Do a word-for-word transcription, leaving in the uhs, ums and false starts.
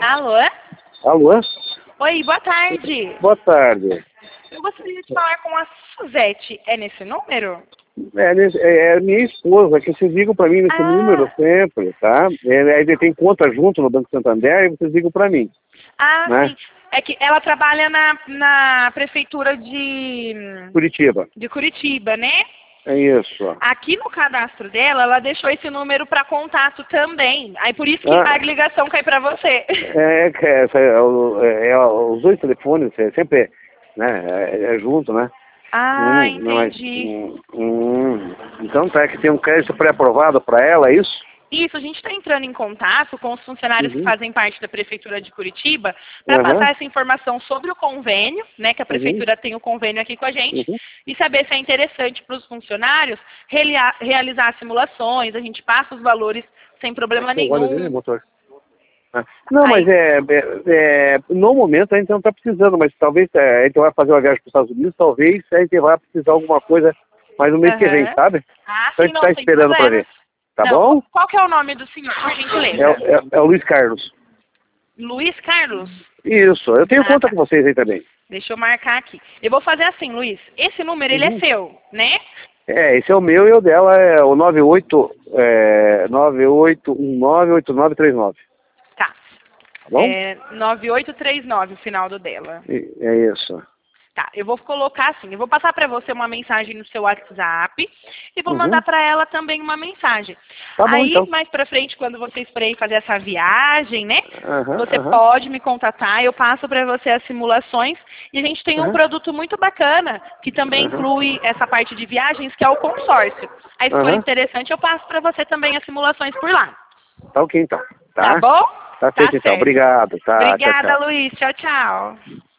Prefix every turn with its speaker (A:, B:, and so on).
A: Alô?
B: Alô?
A: Oi, boa tarde.
B: Boa tarde.
A: Eu gostaria de falar com a Suzete. É nesse número?
B: É, nesse- é, é minha esposa, que vocês ligam para mim nesse
A: Ah.
B: número sempre, tá? É, aí tem conta junto no Banco Santander e vocês ligam para mim.
A: Ah,
B: Né?
A: sim. É que ela trabalha na, na prefeitura de,
B: Curitiba.
A: de Curitiba, né?
B: É isso.
A: Aqui no cadastro dela, ela deixou esse número para contato também. Aí por isso que
B: Ah.
A: a ligação cai para você.
B: É, que é, essa- é, o- é, é, os dois telefones, é sempre né, é, é junto, né?
A: Ah,
B: Hum, não é-
A: entendi.
B: hum, hum. Então tá, que tem um crédito pré-aprovado para ela, é isso?
A: Isso, a gente está entrando em contato com os funcionários que
B: Uhum.
A: fazem parte da Prefeitura de Curitiba para
B: Aham.
A: passar essa informação sobre o convênio, né, que a Prefeitura tem o convênio aqui com a gente,
B: Uhum.
A: e saber se é interessante para os funcionários relia- realizar simulações, a gente passa os valores sem problema
B: Olha ali,
A: nenhum.
B: motor. Ah, Não, mas
A: Aí,
B: é, é, é, no momento a gente não está precisando, mas talvez é, a gente vai fazer uma viagem para os Estados Unidos, talvez a gente vai precisar de alguma coisa mais no mês que vem,
A: aham.
B: sabe?
A: Ah,
B: Então a
A: sim,
B: gente
A: não,
B: está
A: sem
B: esperando para
A: problema.
B: ver. Tá
A: Não,
B: bom?
A: qual que é o nome do senhor, por
B: É,
A: gentileza?
B: o- é, é o Luiz Carlos.
A: Luiz Carlos?
B: Isso, eu tenho
A: Ah,
B: conta
A: tá.
B: com vocês aí também.
A: Deixa eu marcar aqui. Eu vou fazer assim, Luiz. Esse número, ele é
B: Uhum.
A: seu, né?
B: É, esse é o meu e o dela é o nove oito, é, nove oito um nove oito nove três nove.
A: Tá.
B: Tá bom?
A: É nove oito três nove o final do dela.
B: E- É isso.
A: Tá, eu vou colocar assim, eu vou passar para você uma mensagem no seu WhatsApp e vou
B: Uhum.
A: mandar para ela também uma mensagem.
B: Tá bom,
A: Aí,
B: então.
A: mais para frente, quando vocês forem fazer essa viagem, né?
B: Aham,
A: Você
B: aham.
A: pode me contatar, eu passo para você as simulações e a gente tem um
B: Aham.
A: produto muito bacana que também
B: Aham.
A: inclui essa parte de viagens, que é o consórcio. Aí, se for
B: Aham.
A: interessante, eu passo para você também as simulações por lá.
B: Tá ok então.
A: Tá
B: Tá?
A: bom?
B: Tá feito então.
A: certo.
B: Obrigado. Tá, tchau,
A: Obrigada,
B: tchau.
A: Luiz. Tchau, tchau.